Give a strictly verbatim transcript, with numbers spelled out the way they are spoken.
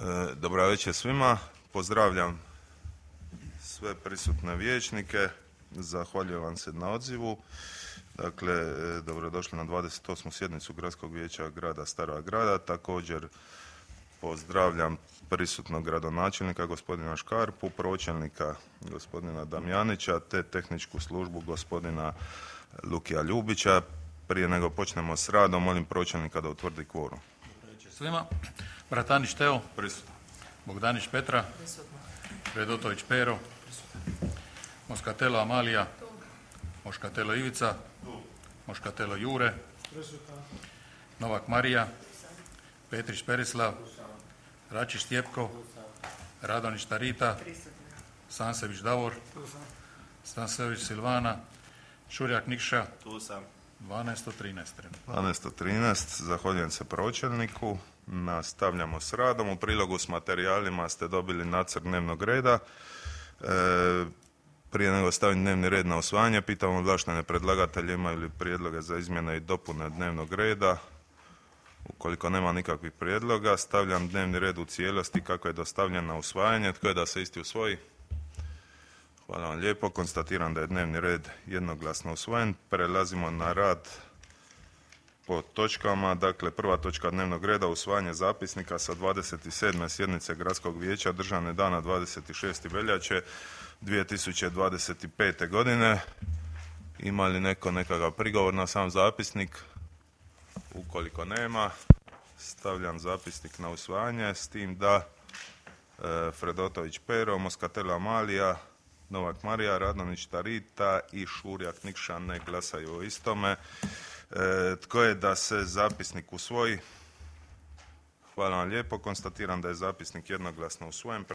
Dobra večer svima, pozdravljam sve prisutne vijećnike, zahvaljujem vam se na odzivu. Dakle, dobrodošli na dvadeset osmu sjednicu Gradskog vijeća grada Starog Grada. Također pozdravljam prisutnog gradonačelnika gospodina Škarpu, pročelnika gospodina Damjanića te tehničku službu gospodina Lukija Ljubića. Prije nego počnemo s radom, molim pročelnika da utvrdi kvorum. Dobro večer svima. Bratanić Teo. Prisutno. Bogdanić Petra. Prisutno. Redotović Pero. Prisutno. Moskatelo Amalija. Tu. Moškatelo Ivica. Tu. Moškatelo Jure. Prisutno. Novak Marija. Petrić Perislav. Račić Stjepko. Radonić Tarita. Sansević Davor. Sansević Silvana. Šurjak Nikša. Tu sam. dvanaest trinaest. dvanaest trinaest, zahvaljujem se pročelniku. Nastavljamo s radom. U prilogu s materijalima ste dobili nacrt dnevnog reda. E, prije nego stavim dnevni red na usvajanje, pitam ovlaštene predlagatelje imaju li prijedloge za izmjene i dopune dnevnog reda. Ukoliko nema nikakvih prijedloga, stavljam dnevni red u cijelosti kako je dostavljen na usvajanje. Tko je da se isti usvoji? Hvala vam lijepo. Konstatiram da je dnevni red jednoglasno usvojen. Prelazimo na rad po točkama. Dakle, prva točka dnevnog reda, usvajanje zapisnika sa dvadeset sedme sjednice Gradskog vijeća držane dana dvadeset šeste veljače dvije tisuće dvadeset pete. godine. Ima li neko nekakav prigovor na sam zapisnik? Ukoliko nema, stavljam zapisnik na usvajanje s tim da e, Fredotović Pero, Moskatelo Amalija, Novak Marija, Radonić Tarita i Šurjak Nikša ne glasaju o istome. E, tko je da se zapisnik usvoji? Hvala vam lijepo. Konstatiram da je zapisnik jednoglasno usvojen.